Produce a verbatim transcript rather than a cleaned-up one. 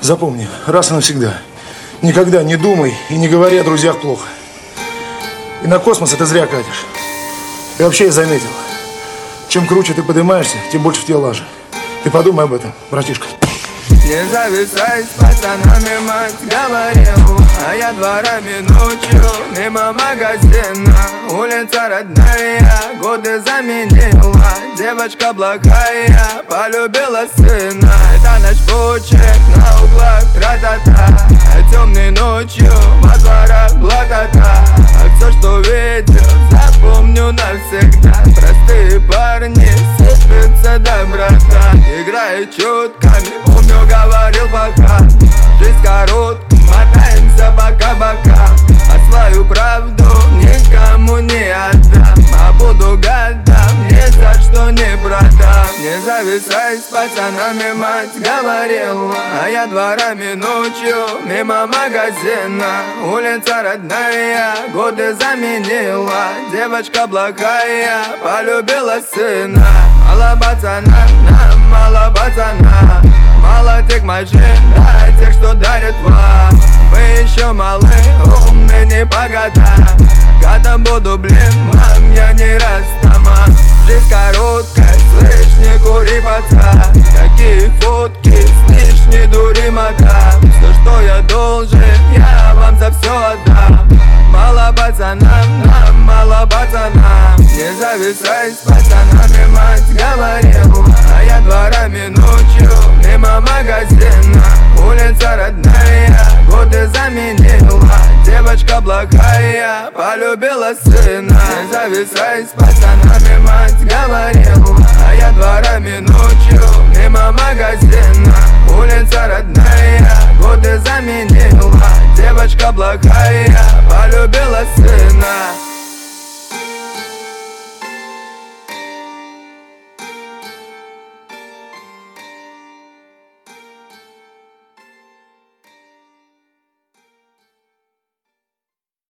Запомни, раз и навсегда. Никогда не думай и не говори о друзьях плохо. И на космос это зря катишь. И вообще я заметил, чем круче ты поднимаешься, тем больше в тебе лажи. Ты подумай об этом, братишка. Не зависай с пацанами, мать говорила, а я дворами ночью мимо магазина. Улица родная, годы заменила. Девочка благая, полюбила сына. Это наш почерк на углах, тра-та-та. А темной ночью во дворах блатота. А все, что видел, запомню навсегда. Простые парни сыпятся доброта. Играет чутками, помню, говорил пока. Жизнь короткая, мотаемся бока-бока. А свою правду никому не отдам. А буду годам, ни за что не продам. Не зависай с пацанами, мать говорила, а я дворами ночью мимо магазина. Улица родная, годы заменила. Девочка благая, полюбила сына. Мало пацана, нам мало пацана. Мало тех машин, да, тех, что дарят вам. Мы еще малы, умны не по годам. Когда буду, блин, мам, я не растаман. Жизнь короткая, слышь, не кури, пацан. Какие фотки, с лишней дури, мадам. Все, что я должен, я вам за все отдам. Мало пацанам, нам мало пацанам. Не зависай с пацанами, мать говорила, а я дворами ночью мимо магазина. Улица родная, годы заменила. Девочка благая, полюбила сына. Не зависай с пацанами.